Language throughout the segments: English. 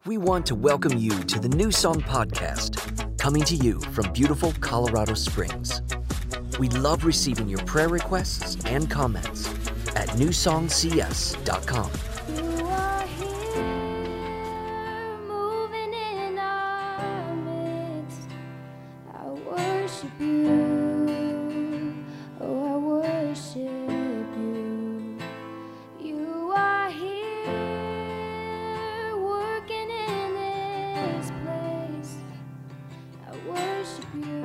We want to welcome you to the New Song Podcast, coming to you from beautiful Colorado Springs. We love receiving your prayer requests and comments at newsongcs.com. You are here, moving in our midst. I worship you. Oh, I worship you. You are here, working in this place. I worship you.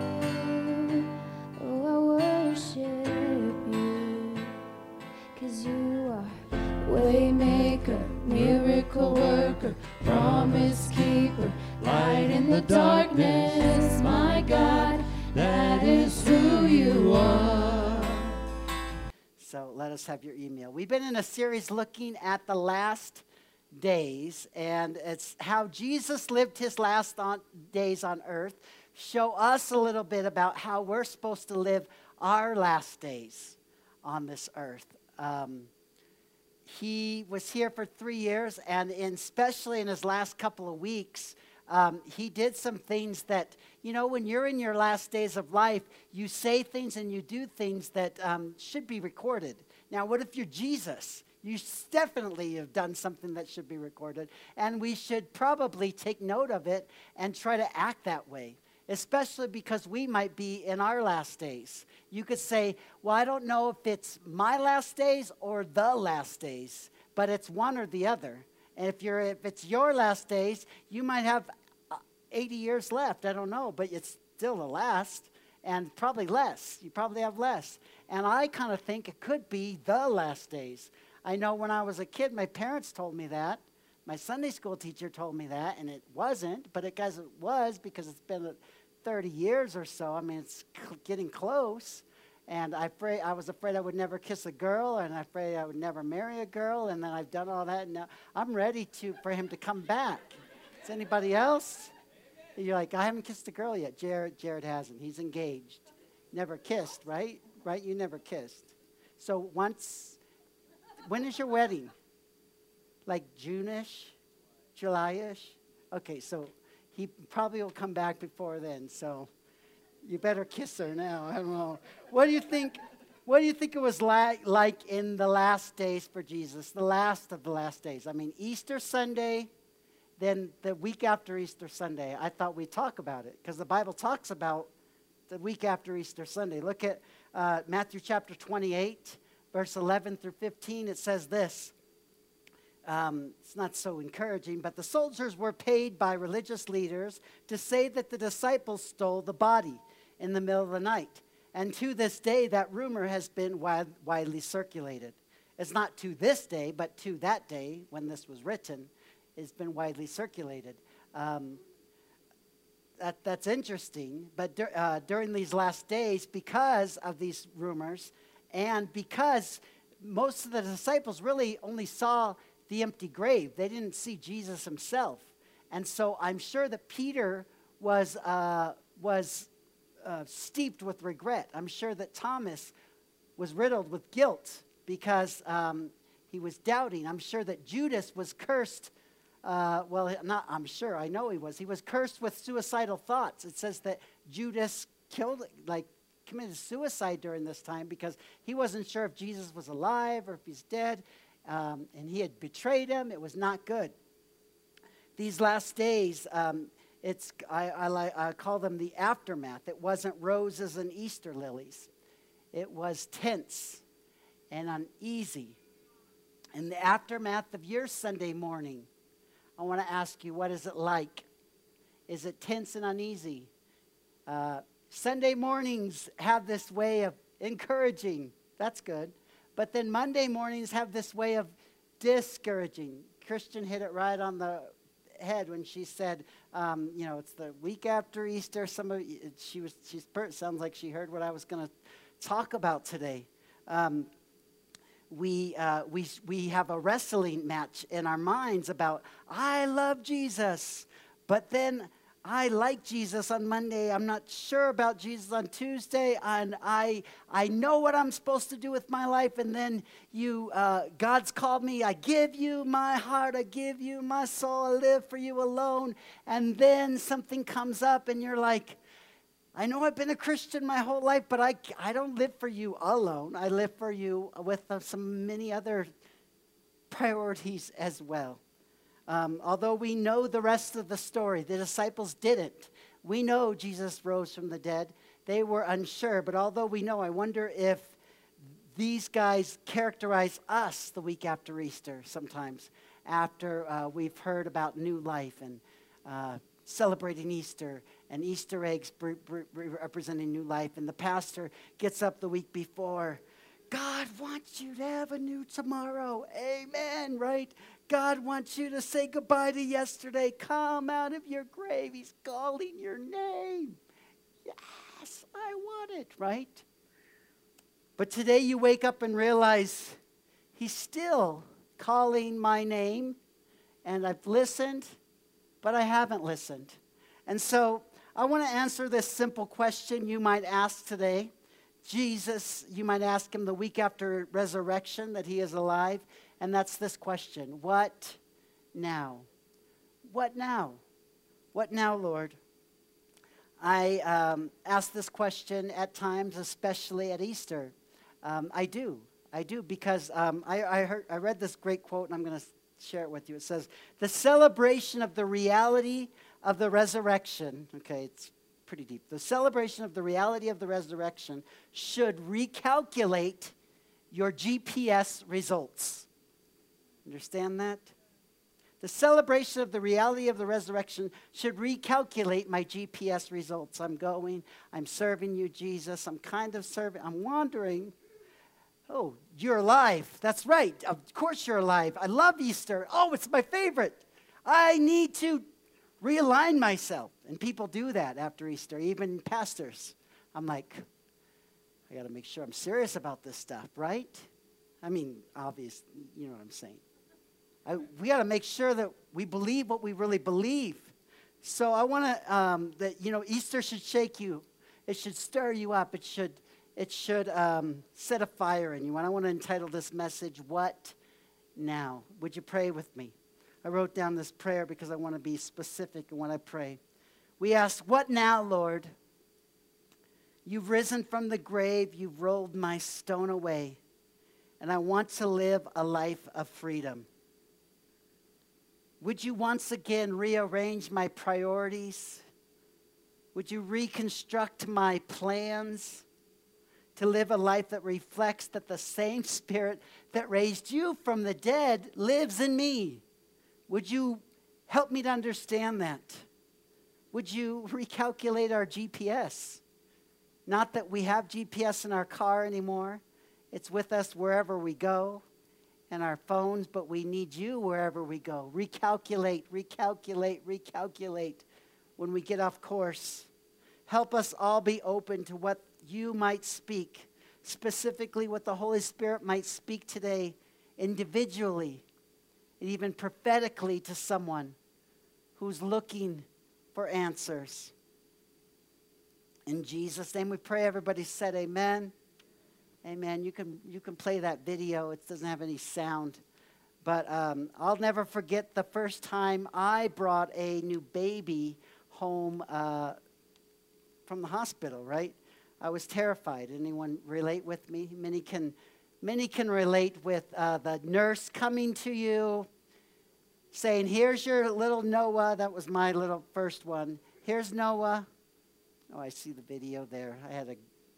Oh, I worship you. 'Cause you are Waymaker, miracle worker, promise keeper, light in the darkness, my God, that is who you are. So let us have your email. We've been in a series looking at the last days, and it's how Jesus lived his last days on earth. Show us a little bit about how we're supposed to live our last days on this earth. He was here for 3 years, and especially in his last couple of weeks, he did some things that, you know, when you're in your last days of life, you say things and you do things that should be recorded. Now, what if you're Jesus? You definitely have done something that should be recorded, and we should probably take note of it and try to act that way, especially because we might be in our last days. You could say, well, I don't know if it's my last days or the last days, but it's one or the other. And if it's your last days, you might have 80 years left. I don't know, but it's still the last, and probably less. You probably have less. And I kind of think it could be the last days. I know when I was a kid, my parents told me that. My Sunday school teacher told me that, and it wasn't, but it was because it's been 30 years or so. I mean, it's getting close. And I was afraid I would never kiss a girl, and I'm afraid I would never marry a girl, and then I've done all that, and now I'm ready for him to come back. Is anybody else? You're like, I haven't kissed a girl yet. Jared hasn't. He's engaged. Never kissed, right? Right? You never kissed. So when is your wedding? Like June-ish? July-ish? Okay, so he probably will come back before then, so you better kiss her now. I don't know. What do you think it was like in the last days for Jesus, the last of the last days? I mean, Easter Sunday, then the week after Easter Sunday. I thought we'd talk about it because the Bible talks about the week after Easter Sunday. Look at Matthew chapter 28, verse 11 through 15. It says this. It's not so encouraging, but the soldiers were paid by religious leaders to say that the disciples stole the body in the middle of the night. And to this day, that rumor has been widely circulated. It's not to this day, but to that day when this was written, it's been widely circulated. That's interesting, but during these last days, because of these rumors, and because most of the disciples really only saw the empty grave. They didn't see Jesus himself. And so I'm sure that Peter was steeped with regret. I'm sure that Thomas was riddled with guilt because he was doubting. I'm sure that Judas was cursed. I know he was. He was cursed with suicidal thoughts. It says that Judas committed suicide during this time because he wasn't sure if Jesus was alive or if he's dead. And he had betrayed him. It was not good. These last days, I call them the aftermath. It wasn't roses and Easter lilies. It was tense and uneasy. In the aftermath of your Sunday morning, I want to ask you, what is it like? Is it tense and uneasy? Sunday mornings have this way of encouraging. That's good. But then Monday mornings have this way of discouraging. Christian hit it right on the head when she said, it's the week after Easter. Sounds like she heard what I was going to talk about today. We have a wrestling match in our minds about, I love Jesus, but then I like Jesus on Monday. I'm not sure about Jesus on Tuesday. And I know what I'm supposed to do with my life. And then God's called me. I give you my heart. I give you my soul. I live for you alone. And then something comes up and you're like, I know I've been a Christian my whole life, but I don't live for you alone. I live for you with some many other priorities as well. Although we know the rest of the story, the disciples didn't. We know Jesus rose from the dead. They were unsure, but although we know, I wonder if these guys characterize us the week after Easter sometimes, after we've heard about new life and celebrating Easter and Easter eggs representing new life. And the pastor gets up the week before. God wants you to have a new tomorrow. Amen, right? God wants you to say goodbye to yesterday. Come out of your grave. He's calling your name. Yes, I want it, right? But today you wake up and realize he's still calling my name, and I've listened, but I haven't listened. And so I want to answer this simple question you might ask today. Jesus, you might ask him the week after resurrection that he is alive, and that's this question: what now? What now? What now, Lord? I ask this question at times, especially at Easter. I do, because I read this great quote, and I'm going to share it with you. It says, the celebration of the reality of the resurrection, okay, it's pretty deep. The celebration of the reality of the resurrection should recalculate your GPS results. Understand that? The celebration of the reality of the resurrection should recalculate my GPS results. I'm going, I'm serving you, Jesus. I'm kind of serving, I'm wandering. Oh, you're alive. That's right. Of course you're alive. I love Easter. Oh, it's my favorite. I need to realign myself. And people do that after Easter, even pastors. I'm like, I got to make sure I'm serious about this stuff, right? I mean, obvious, you know what I'm saying. We got to make sure that we believe what we really believe. So I want to, that, Easter should shake you. It should stir you up. It should set a fire in you. And I want to entitle this message, What Now? Would you pray with me? I wrote down this prayer because I want to be specific in what I pray. We ask, what now, Lord? You've risen from the grave. You've rolled my stone away. And I want to live a life of freedom. Would you once again rearrange my priorities? Would you reconstruct my plans to live a life that reflects that the same Spirit that raised you from the dead lives in me? Would you help me to understand that? Would you recalculate our GPS? Not that we have GPS in our car anymore. It's with us wherever we go, and our phones, but we need you wherever we go. Recalculate when we get off course. Help us all be open to what you might speak, specifically what the Holy Spirit might speak today individually and even prophetically to someone who's looking for answers. In Jesus' name we pray. Everybody said amen. Amen. You can play that video. It doesn't have any sound. But I'll never forget the first time I brought a new baby home from the hospital, right? I was terrified. Anyone relate with me? Many can relate with the nurse coming to you, saying, here's your little Noah. That was my little first one. Here's Noah. Oh, I see the video there. I had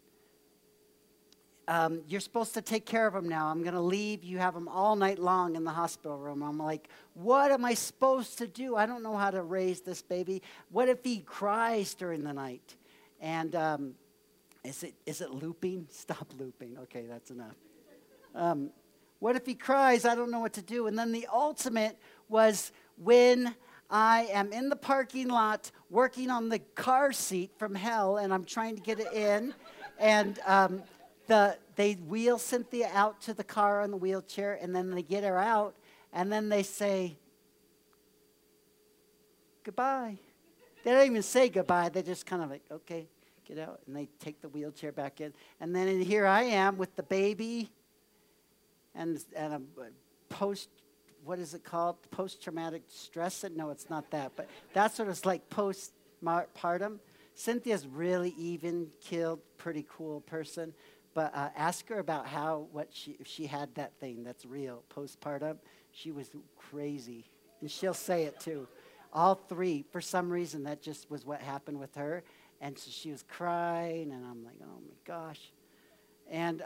you're supposed to take care of him now. I'm going to leave. You have him all night long in the hospital room. I'm like, what am I supposed to do? I don't know how to raise this baby. What if he cries during the night? And is it looping? Stop looping. Okay, that's enough. What if he cries? I don't know what to do. And then the ultimate was when I am in the parking lot working on the car seat from hell, and I'm trying to get it in. And they wheel Cynthia out to the car on the wheelchair, and then they get her out, and then they say, goodbye. They don't even say goodbye. They just kind of like, okay, get out. And they take the wheelchair back in. And then here I am with the baby and a what is it called? Post-traumatic stress? No, it's not that. But that's what it's like postpartum. Cynthia's really even-keeled, pretty cool person. But ask her about if she had that thing that's real, postpartum. She was crazy. And she'll say it too. All three, for some reason, that just was what happened with her. And so she was crying, and I'm like, oh my gosh. And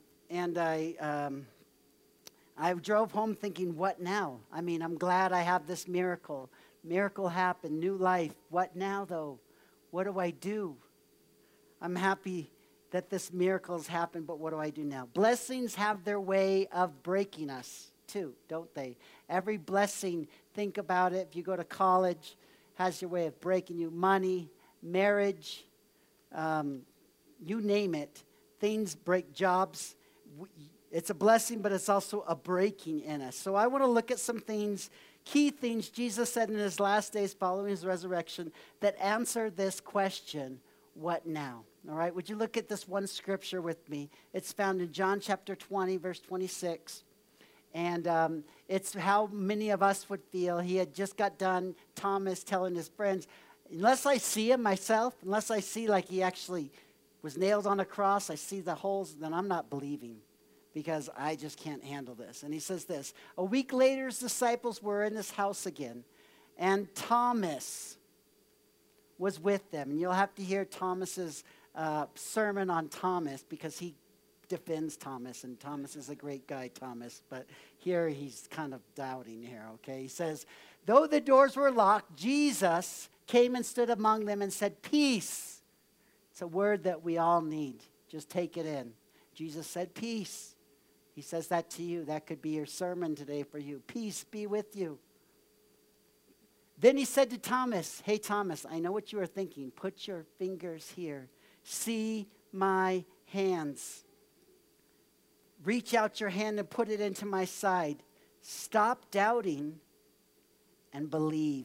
I drove home thinking, what now? I mean, I'm glad I have this miracle. Miracle happened, new life. What now, though? What do I do? I'm happy that this miracle has happened, but what do I do now? Blessings have their way of breaking us, too, don't they? Every blessing, think about it. If you go to college, has your way of breaking you. Money, marriage, you name it. Things break, jobs. It's a blessing, but it's also a breaking in us. So I want to look at some things, key things Jesus said in his last days following his resurrection that answer this question, what now? All right, would you look at this one scripture with me? It's found in John chapter 20, verse 26. And it's how many of us would feel. He had just got done, Thomas telling his friends, unless I see him myself, unless I see like he actually was nailed on a cross, I see the holes, then I'm not believing, because I just can't handle this. And he says this, a week later his disciples were in this house again, and Thomas was with them. And you'll have to hear Thomas's sermon on Thomas, because he defends Thomas, and Thomas is a great guy, Thomas, but here he's kind of doubting here, okay? He says, though the doors were locked, Jesus came and stood among them and said, peace. It's a word that we all need. Just take it in. Jesus said, peace. He says that to you. That could be your sermon today for you. Peace be with you. Then he said to Thomas, hey, Thomas, I know what you are thinking. Put your fingers here. See my hands. Reach out your hand and put it into my side. Stop doubting and believe.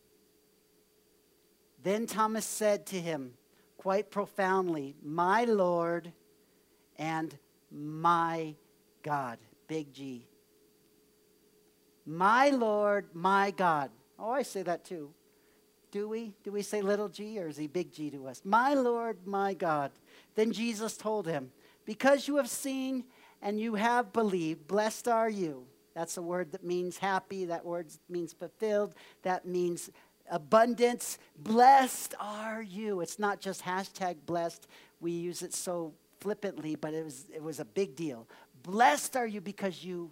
Then Thomas said to him, quite profoundly, my Lord and my God. Big G. My Lord, my God. Oh, I say that too. Do we? Do we say little g, or is he big G to us? My Lord, my God. Then Jesus told him, because you have seen and you have believed, blessed are you. That's a word that means happy. That word means fulfilled. That means abundance. Blessed are you. It's not just hashtag blessed. We use it so flippantly, but it was a big deal. Blessed are you because you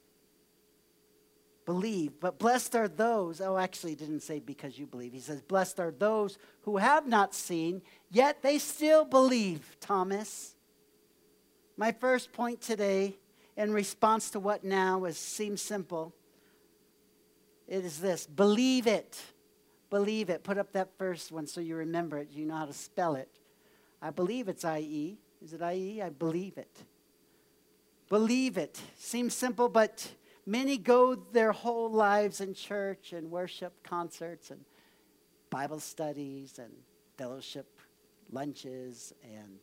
believe. But blessed are those, actually he didn't say because you believe. He says, blessed are those who have not seen, yet they still believe, Thomas. My first point today, in response to what now seems simple, it is this: believe it. Believe it. Put up that first one so you remember it. You know how to spell it. I believe it's I-E. Is it I-E? I believe it. Believe it. Seems simple, but many go their whole lives in church and worship concerts and Bible studies and fellowship lunches and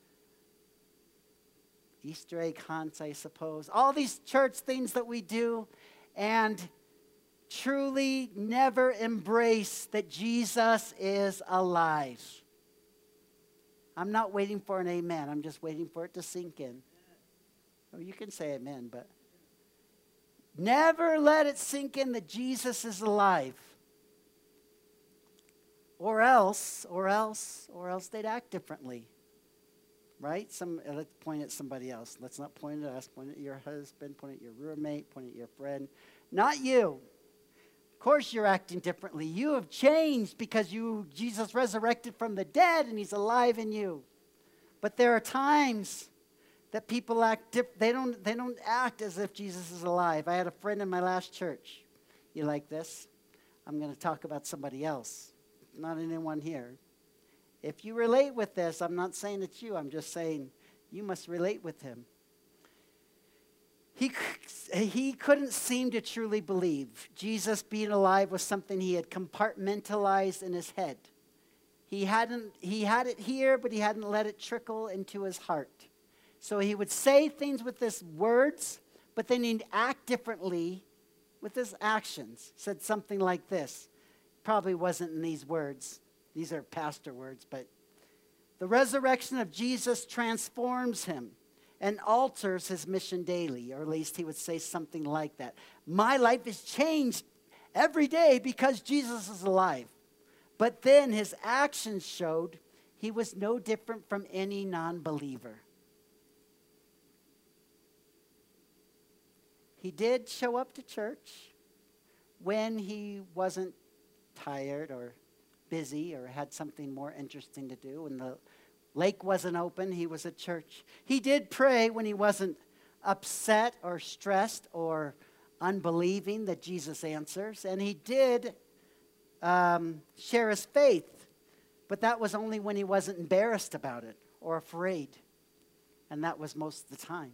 Easter egg hunts, I suppose. All these church things that we do, and truly never embrace that Jesus is alive. I'm not waiting for an amen. I'm just waiting for it to sink in. Oh, you can say amen, but never let it sink in that Jesus is alive. Or else they'd act differently. Right? Let's point at somebody else. Let's not point at us. Point at your husband, point at your roommate, point at your friend. Not you. Of course you're acting differently. You have changed because Jesus resurrected from the dead and he's alive in you. But there are times that people act they don't act as if Jesus is alive. I had a friend in my last church. You like this? I'm going to talk about somebody else, not anyone here. If you relate with this, I'm not saying it's you. I'm just saying you must relate with him. He couldn't seem to truly believe. Jesus being alive was something he had compartmentalized in his head. He had it here, but he hadn't let it trickle into his heart. So he would say things with his words, but then he'd act differently with his actions. Said something like this. Probably wasn't in these words. These are pastor words, but the resurrection of Jesus transforms him and alters his mission daily, or at least he would say something like that. My life is changed every day because Jesus is alive. But then his actions showed he was no different from any non-believer. He did show up to church when he wasn't tired or busy or had something more interesting to do. When the lake wasn't open, he was at church. He did pray when he wasn't upset or stressed or unbelieving that Jesus answers. And he did share his faith, but that was only when he wasn't embarrassed about it or afraid. And that was most of the time.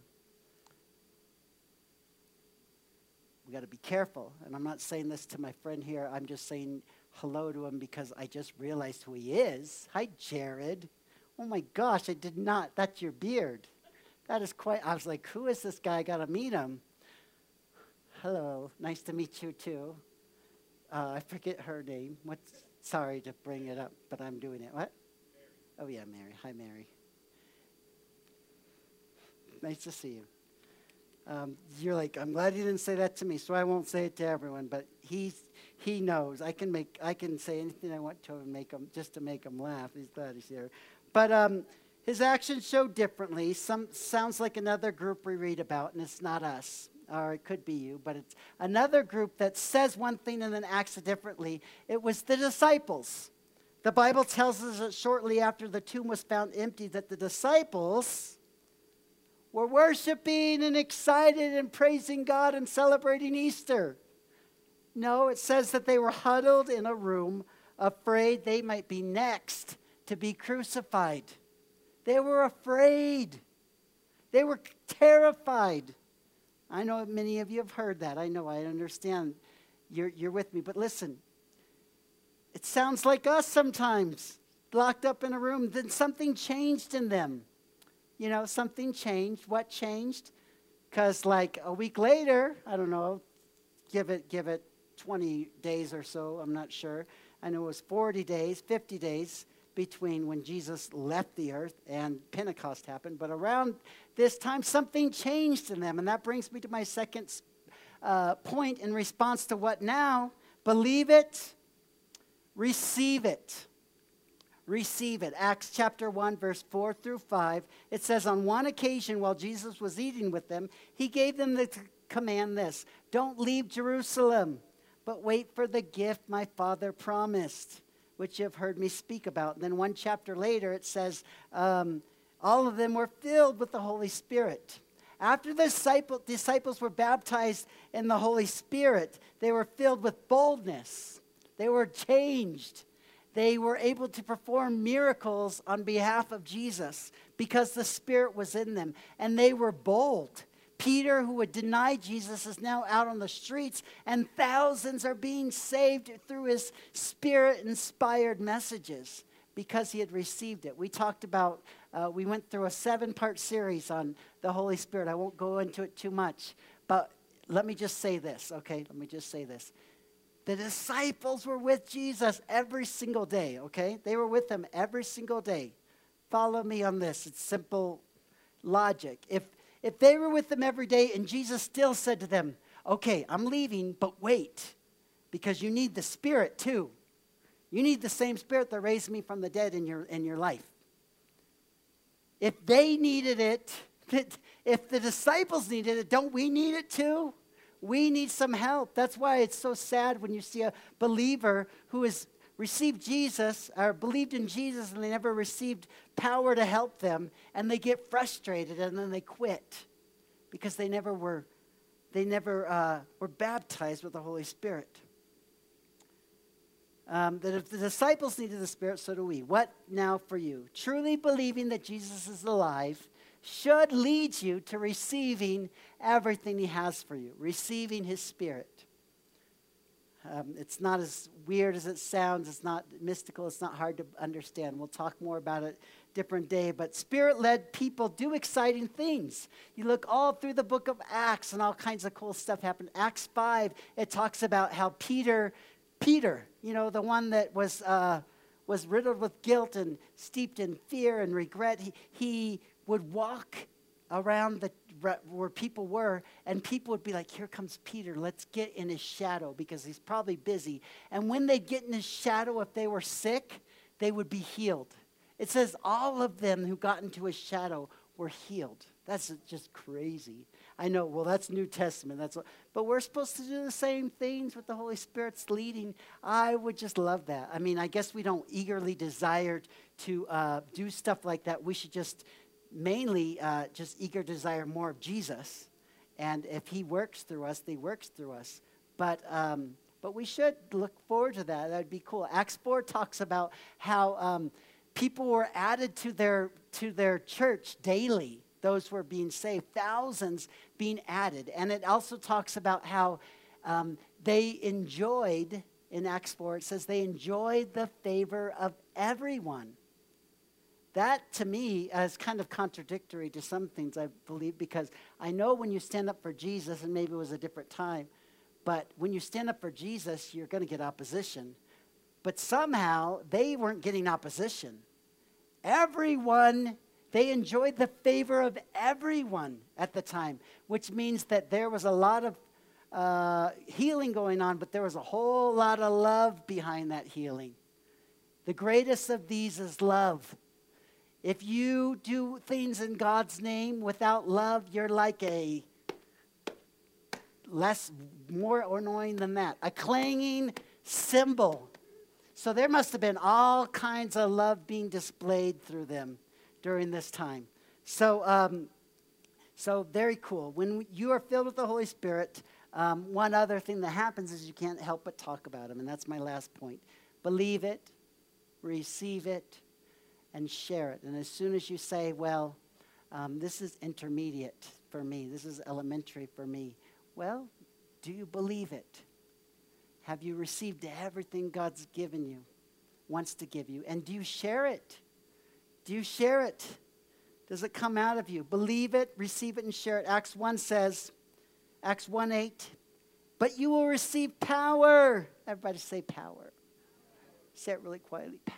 We got to be careful. And I'm not saying this to my friend here. I'm just saying hello to him because I just realized who he is. Hi, Jared. Oh my gosh, I did not. That's your beard. That is quite, I was like, who is this guy? I got to meet him. Hello, nice to meet you too. I forget her name. Sorry to bring it up, but I'm doing it. What? Mary. Oh yeah, Mary. Hi, Mary. Nice to see you. You're like, I'm glad you didn't say that to me, so I won't say it to everyone. But he knows. I can say anything I want to him, just to make him laugh. He's glad he's here. But his actions show differently. Sounds like another group we read about, and it's not us, or it could be you. But it's another group that says one thing and then acts differently. It was the disciples. The Bible tells us that shortly after the tomb was found empty, that the disciples were worshiping and excited and praising God and celebrating Easter. No, it says that they were huddled in a room, afraid they might be next to be crucified. They were afraid. They were terrified. I know many of you have heard that. I understand. You're with me. But listen, it sounds like us sometimes, locked up in a room. Then something changed in them. You know, something changed. What changed? Because like a week later, I don't know, give it 20 days or so, I'm not sure. I know it was 40 days, 50 days between when Jesus left the earth and Pentecost happened. But around this time, something changed in them. And that brings me to my second point in response to what now? Believe it, receive it. Receive it. Acts chapter 1, verse 4 through 5. It says, on one occasion while Jesus was eating with them, he gave them the command this: don't leave Jerusalem, but wait for the gift my Father promised, which you have heard me speak about. And then one chapter later, it says, all of them were filled with the Holy Spirit. After the disciples were baptized in the Holy Spirit, they were filled with boldness. They were changed. They were able to perform miracles on behalf of Jesus because the Spirit was in them. And they were bold. Peter, who had denied Jesus, is now out on the streets, and thousands are being saved through his Spirit-inspired messages because he had received it. We talked about, we went through a 7-part series on the Holy Spirit. I won't go into it too much, but let me just say this, okay? Let me just say this. The disciples were with Jesus every single day, okay? They were with him every single day. Follow me on this. It's simple logic. If they were with them every day and Jesus still said to them, okay, I'm leaving, but wait, because you need the Spirit too. You need the same Spirit that raised me from the dead in your life. If they needed it, if the disciples needed it, don't we need it too? We need some help. That's why it's so sad when you see a believer who has received Jesus or believed in Jesus and they never received power to help them, and they get frustrated and then they quit because they never were baptized with the Holy Spirit. That if the disciples needed the Spirit, so do we. What now for you? Truly believing that Jesus is alive, should lead you to receiving everything he has for you, receiving his Spirit. It's not as weird as it sounds. It's not mystical. It's not hard to understand. We'll talk more about it different day. But Spirit-led people do exciting things. You look all through the book of Acts and all kinds of cool stuff happened. Acts 5, it talks about how Peter, the one that was riddled with guilt and steeped in fear and regret, he would walk around where people were, and people would be like, here comes Peter, let's get in his shadow, because he's probably busy. And when they get in his shadow, if they were sick, they would be healed. It says all of them who got into his shadow were healed. That's just crazy. I know, well, that's New Testament. But we're supposed to do the same things with the Holy Spirit's leading. I would just love that. I mean, I guess we don't eagerly desire to do stuff like that. We should just mainly just eager desire more of Jesus. And if he works through us, he works through us. But we should look forward to that. That would be cool. Acts 4 talks about how people were added to their church daily. Those were being saved, thousands being added. And it also talks about how they enjoyed, in Acts 4, it says they enjoyed the favor of everyone. That, to me, is kind of contradictory to some things, I believe, because I know when you stand up for Jesus, and maybe it was a different time, but when you stand up for Jesus, you're going to get opposition. But somehow, they weren't getting opposition. Everyone, they enjoyed the favor of everyone at the time, which means that there was a lot of healing going on, but there was a whole lot of love behind that healing. The greatest of these is love. If you do things in God's name without love, you're like more annoying than that, a clanging cymbal. So there must have been all kinds of love being displayed through them during this time. So very cool. When you are filled with the Holy Spirit, one other thing that happens is you can't help but talk about him, and that's my last point. Believe it, receive it, and share it. And as soon as you say, well, this is intermediate for me, this is elementary for me, well, do you believe it? Have you received everything God's given you, wants to give you? And do you share it? Do you share it? Does it come out of you? Believe it, receive it, and share it. Acts 1 says, Acts 1:8, but you will receive power. Everybody say power. Say it really quietly, power.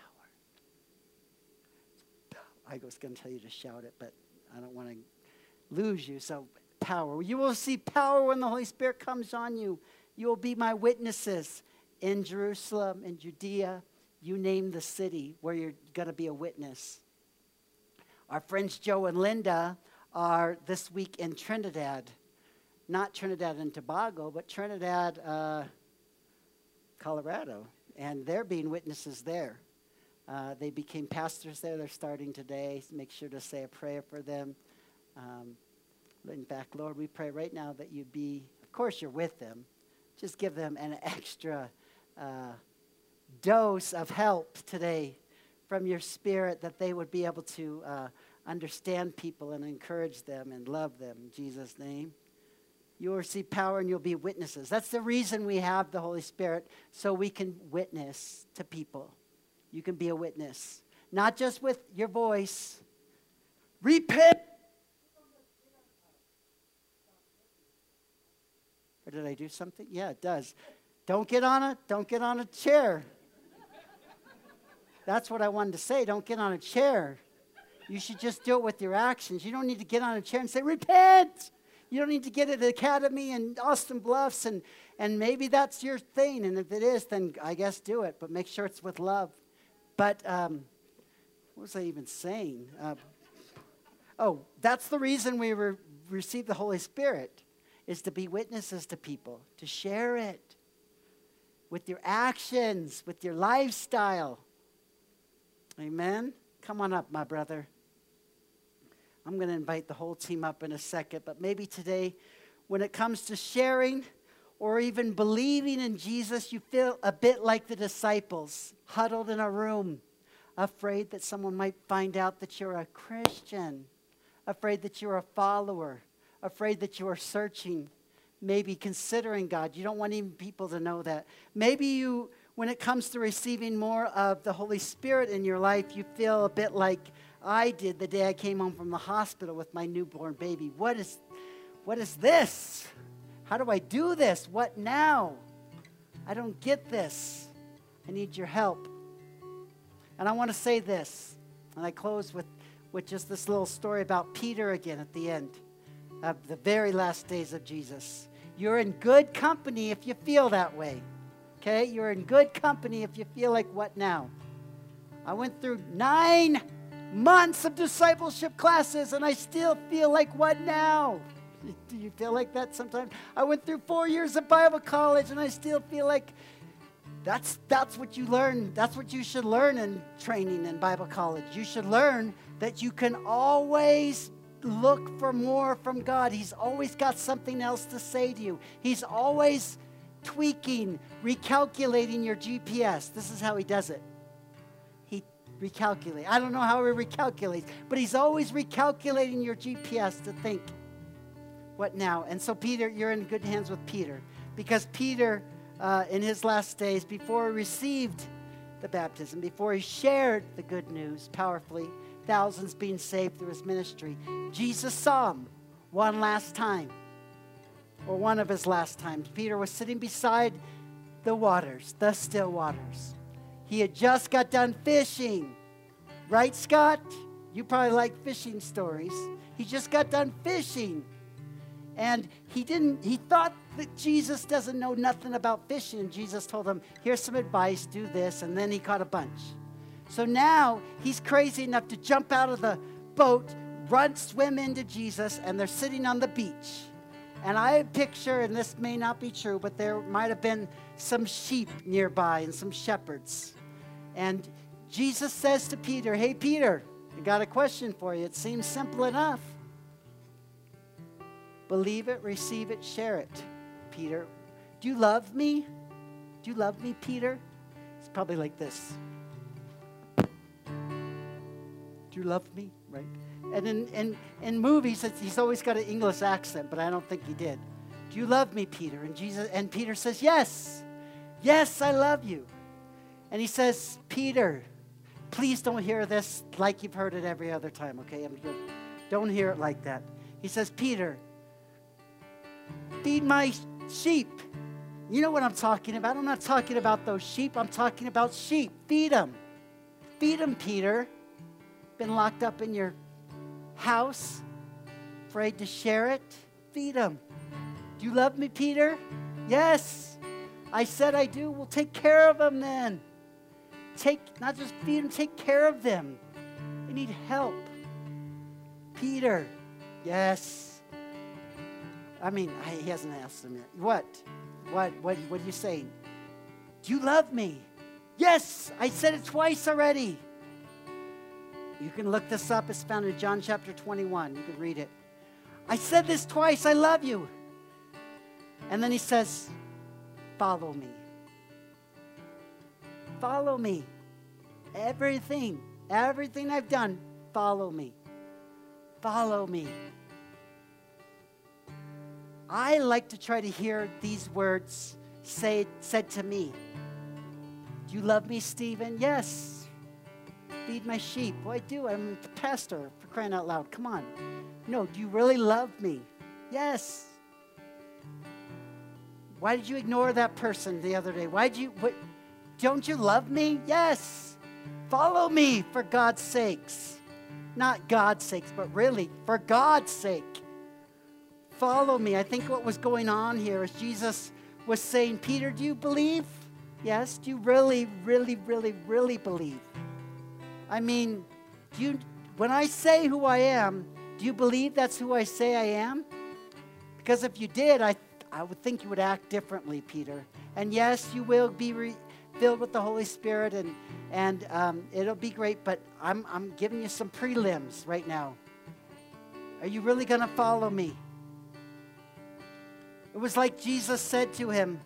I was going to tell you to shout it, but I don't want to lose you. So power. You will see power when the Holy Spirit comes on you. You will be my witnesses in Jerusalem, in Judea. You name the city where you're going to be a witness. Our friends Joe and Linda are this week in Trinidad. Not Trinidad and Tobago, but Trinidad, Colorado. And they're being witnesses there. They became pastors there. They're starting today. Make sure to say a prayer for them. In fact, Lord, we pray right now that you be, of course you're with them. Just give them an extra dose of help today from your Spirit, that they would be able to understand people and encourage them and love them. In Jesus' name. You will receive power and you'll be witnesses. That's the reason we have the Holy Spirit, so we can witness to people. You can be a witness, not just with your voice. Repent. Or did I do something? Yeah, it does. Don't get on a chair. That's what I wanted to say. Don't get on a chair. You should just do it with your actions. You don't need to get on a chair and say, repent. You don't need to get at the academy in Austin Bluffs, and maybe that's your thing. And if it is, then I guess do it. But make sure it's with love. But what was I even saying? That's the reason we receive the Holy Spirit, is to be witnesses to people, to share it with your actions, with your lifestyle. Amen? Come on up, my brother. I'm going to invite the whole team up in a second, but maybe today, when it comes to sharing or even believing in Jesus, you feel a bit like the disciples, huddled in a room, afraid that someone might find out that you're a Christian, afraid that you're a follower, afraid that you are searching, maybe considering God. You don't want even people to know that. Maybe you, when it comes to receiving more of the Holy Spirit in your life, you feel a bit like I did the day I came home from the hospital with my newborn baby. What is this? How do I do this? What now? I don't get this. I need your help. And I want to say this, and I close with just this little story about Peter again at the end of the very last days of Jesus. You're in good company if you feel that way. Okay? You're in good company if you feel like, what now? I went through 9 months of discipleship classes and I still feel like, what now? Do you feel like that sometimes? I went through 4 years of Bible college and I still feel like that's what you learn. That's what you should learn in training in Bible college. You should learn that you can always look for more from God. He's always got something else to say to you. He's always tweaking, recalculating your GPS. This is how he does it. He recalculates. I don't know how he recalculates, but he's always recalculating your GPS to think, what now? And so Peter, you're in good hands with Peter, because Peter, in his last days, before he received the baptism, before he shared the good news powerfully, thousands being saved through his ministry, Jesus saw him one last time, or one of his last times. Peter was sitting beside the waters, the still waters. He had just got done fishing. Right, Scott? You probably like fishing stories. He just got done fishing. And he thought that Jesus doesn't know nothing about fishing. And Jesus told him, here's some advice, do this. And then he caught a bunch. So now he's crazy enough to jump out of the boat, swim into Jesus, and they're sitting on the beach. And I picture, and this may not be true, but there might have been some sheep nearby and some shepherds. And Jesus says to Peter, hey, Peter, I got a question for you. It seems simple enough. Believe it, receive it, share it, Peter. Do you love me? Do you love me, Peter? It's probably like this. Do you love me? Right? And in movies, he's always got an English accent, but I don't think he did. Do you love me, Peter? And Peter says, yes. Yes, I love you. And he says, Peter, please don't hear this like you've heard it every other time, okay? Don't hear it like that. He says, Peter, feed my sheep. You know what I'm talking about. I'm not talking about those sheep. I'm talking about sheep. Feed them. Feed them, Peter. Been locked up in your house, afraid to share it. Feed them. Do you love me, Peter? Yes. I said I do. Well, take care of them then. Not just feed them, take care of them. They need help. Peter, yes. I mean, he hasn't asked him yet. What are you saying? Do you love me? Yes, I said it twice already. You can look this up. It's found in John chapter 21. You can read it. I said this twice. I love you. And then he says, follow me. Follow me. Everything I've done, follow me. Follow me. I like to try to hear these words said to me. Do you love me, Stephen? Yes. Feed my sheep. Well, I do. I'm the pastor, for crying out loud. Come on. No, do you really love me? Yes. Why did you ignore that person the other day? Don't you love me? Yes. Follow me for God's sakes. Not God's sakes, but really for God's sake. Follow me. I think what was going on here is Jesus was saying, Peter, do you believe? Yes. Do you really, really, really, really believe? I mean, when I say who I am, do you believe that's who I say I am? Because if you did, I would think you would act differently, Peter. And yes, you will be filled with the Holy Spirit, and it'll be great, but I'm giving you some prelims right now. Are you really going to follow me? It was like Jesus said to him,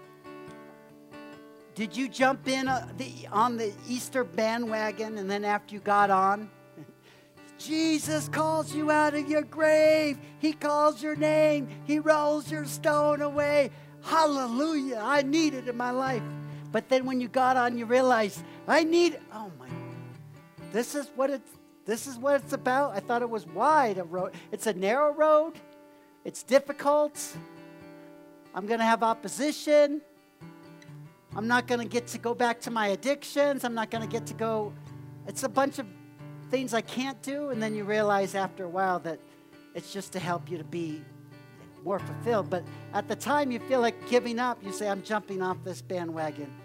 did you jump in on the Easter bandwagon and then after you got on, Jesus calls you out of your grave. He calls your name. He rolls your stone away. Hallelujah. I need it in my life. But then when you got on, you realize, I need it. Oh my, this is what it's about. I thought it was wide a road. It's a narrow road. It's difficult. I'm going to have opposition. I'm not going to get to go back to my addictions. I'm not going to get to go. It's a bunch of things I can't do. And then you realize after a while that it's just to help you to be more fulfilled. But at the time you feel like giving up. You say, I'm jumping off this bandwagon.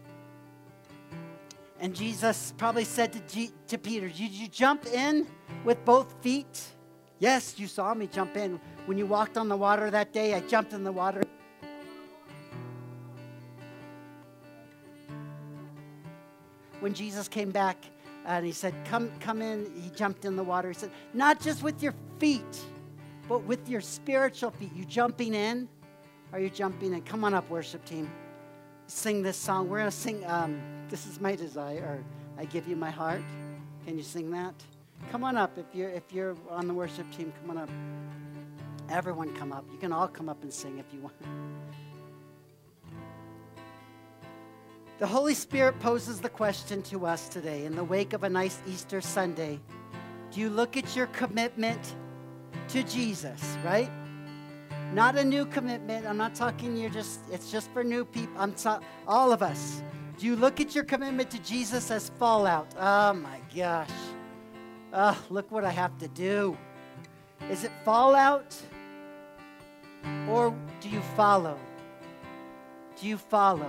And Jesus probably said to Peter, did you jump in with both feet? Yes, you saw me jump in. When you walked on the water that day, I jumped in the water. When Jesus came back and he said, come in, he jumped in the water. He said, not just with your feet, but with your spiritual feet. You jumping in? Are you jumping in? Come on up, worship team. Sing this song. We're going to sing, This Is My Desire, or I Give You My Heart. Can you sing that? Come on up. If you're on the worship team, come on up. Everyone come up. You can all come up and sing if you want. The Holy Spirit poses the question to us today in the wake of a nice Easter Sunday. Do you look at your commitment to Jesus, right? Not a new commitment. I'm not talking it's just for new people. All of us. Do you look at your commitment to Jesus as fallout? Oh my gosh. Oh, look what I have to do. Is it fallout? Or do you follow? Do you follow?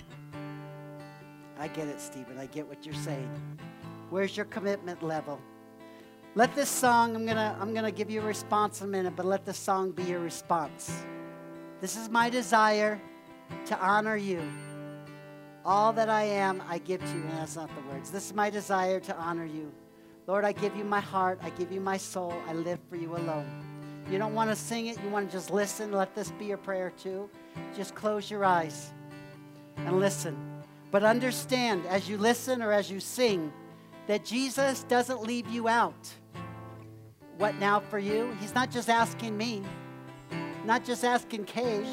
I get it, Stephen. I get what you're saying. Where's your commitment level? Let this song, I'm gonna give you a response in a minute, but let this song be your response. This is my desire to honor you. All that I am, I give to you. And that's not the words. This is my desire to honor you. Lord, I give you my heart. I give you my soul. I live for you alone. You don't want to sing it. You want to just listen. Let this be your prayer too. Just close your eyes and listen. But understand as you listen or as you sing that Jesus doesn't leave you out. What now for you? He's not just asking me, not just asking Kay.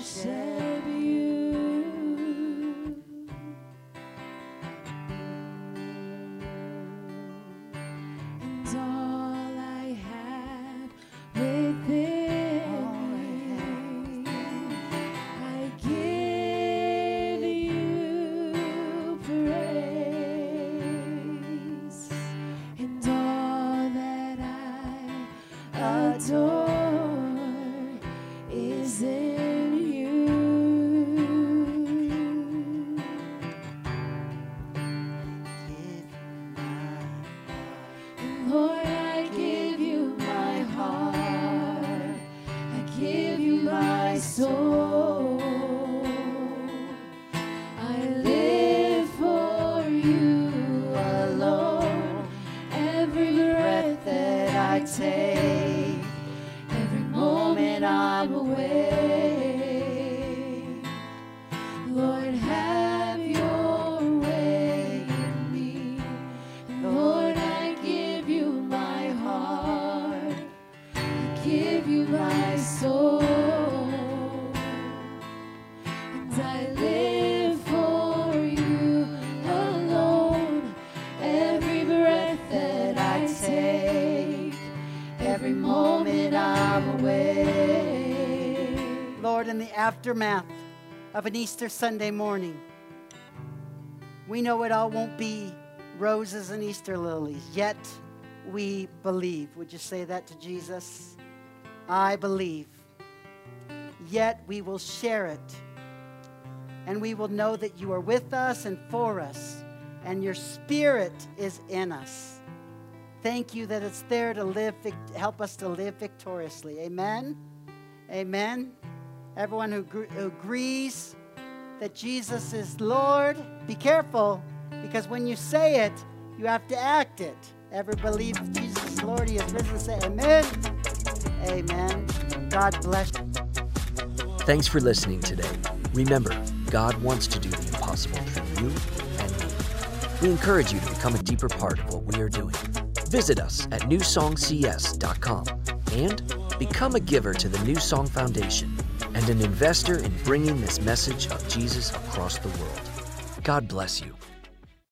Aftermath of an Easter Sunday morning. We know it all won't be roses and Easter lilies, yet we believe. Would you say that to Jesus? I believe. Yet we will share it, and we will know that you are with us and for us, and your Spirit is in us. Thank you that it's there to help us to live victoriously. Amen? Amen. Everyone who agrees that Jesus is Lord, be careful, because when you say it, you have to act it. Ever believe Jesus is Lord? He is risen. Say amen. Amen. God bless you. Thanks for listening today. Remember, God wants to do the impossible through you and me. We encourage you to become a deeper part of what we are doing. Visit us at newsongcs.com and become a giver to the New Song Foundation and an investor in bringing this message of Jesus across the world. God bless you.